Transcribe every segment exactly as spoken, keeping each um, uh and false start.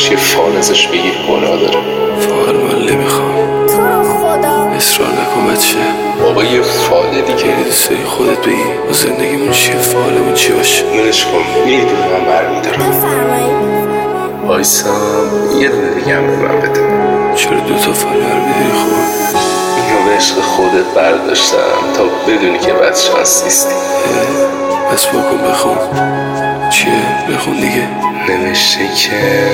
داداش یه فال ازش بگیر گناه داره. فال من نمیخوام، اصرار نکن بچه. بابا یه فال دیگه یه دوست داری خودت بگی و زندگیمون چیه، فالمون چی باشه. منش کن میدونم برمیدارم. وایسام یه دونه دیگه هم رو من بده. چرا دوتا فال برمیداری خوب؟ اینو به عشق خودت برداشتم تا بدونی که بد شانس نیستی. پس بکن بخون. چیه؟ بخون دیگه. نوشته که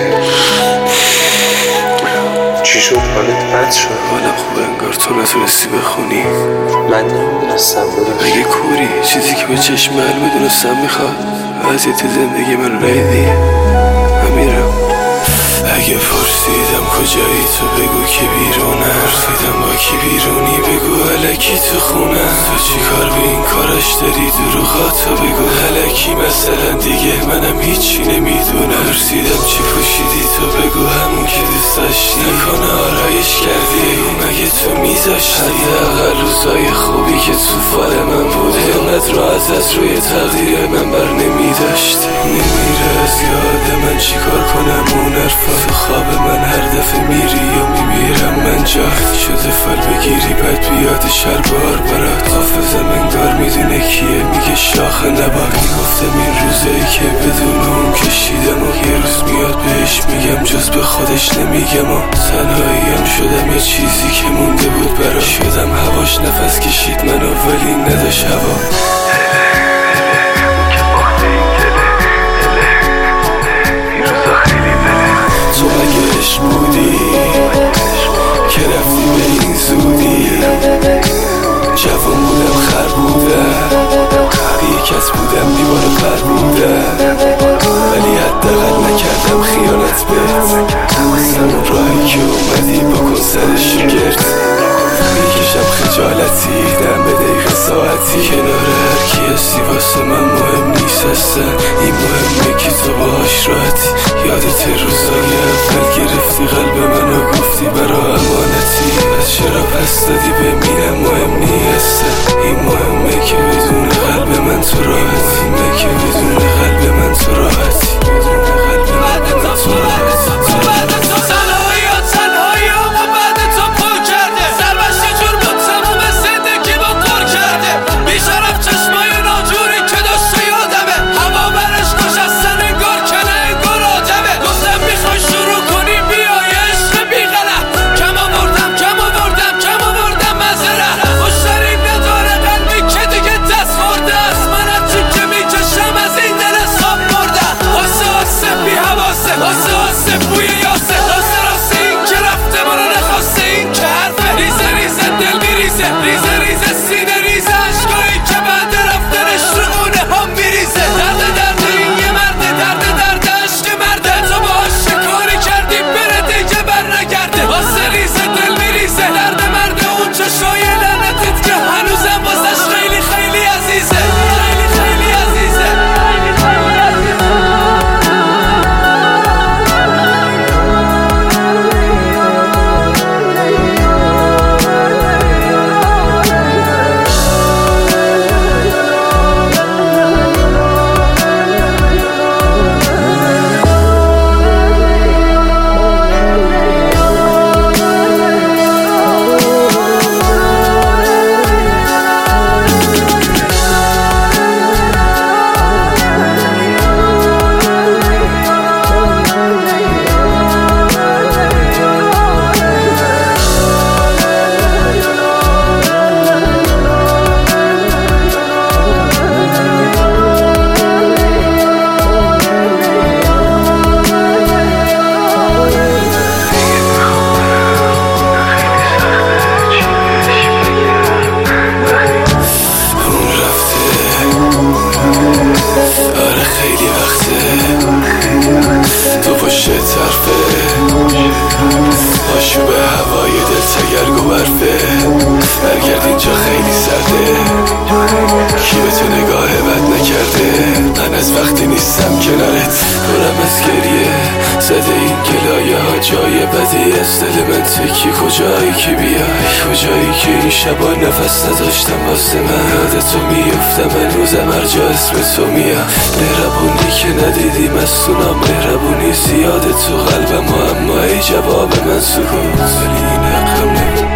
چی شد؟ حالت بد شد؟ حالم خوبه انگار. تو نتونستی بخونی؟ من نمیدونستم داداش. اگه کوری چیزی که به چشم من بدونستم میخواد وضعیت زندگی من رایدی. من میرم. اگه پرسیدم کجایی تو بگو که بیرونه، پرسیدم با کی بیرونی بگو الکی تو خونه. تو چی کار به این کارش داری دروغاتو بگو الکی، مثلا دیگه منم هیچی نمیدونم. پرسیدم چی پوشیدی تو بگو همون که دوست داشتی، نکنه آرایش کردی بگو مگه تو میذاشتی. حداقل روزای خوبی که تو فال من بوده اینقدر راحت از روی تقدیر من بر نمیداشتی. نمیره از یاد من چیکار کنم اون حرفا، تو خواب من هر دفعه میری و میمیرم من جات شده فال بگیری بعد بیاد شر بار برات. حافظم انگار میدونه کیه میگه شاخ نبار. میگفتم این روزایی که بدون اون کشیدم و یه روز میاد بهش میگم جز به خودش نمیگم و تنهاییم شدم یه چیزی که مونده بود برا. شدم هواش نفس کشید منو ولی نداشت هوا. تو اگه عشق بودی که رفتی به این زودی، جوان بودم خر بودم بی کس بودم دیوار پر بودم، ولی حداقل نکردم خیانت بهت. همون راهی که اومدی بکن سرش گرد. میکشم خجالتی دم به دقیقه ساعتی، کنار هر کی هستی واسه من مهم نیست اصلا. این مهمه که تو باهاش راحتی. یادت روزای اول گرفتی قلب منو گفتی برا امانتی، از چرا پس دادی بمیرم مهم نیست. این مهمه که بدون قلب من تو راحتی، اینه که بدون قلب من تو راحتی، بدون قلب من تو راحتی. برگرد اینجا خیلی سرده، کی به تو نگاه بد نکرده. من از وقتی نیستم کنارت پرم از گریه، زده این گلایه ها جای بدی از دل من تکی. کجایی که بیای، کجایی که این شبا نفس نداشتم واسه من. یاد تو میفتم هنوزم هر جا اسم تو میام. مهربونی که ندیدی مستونم، مهربونی زیاده تو قلبم، اما ای جواب من سکوت. ولی این حقم نبود.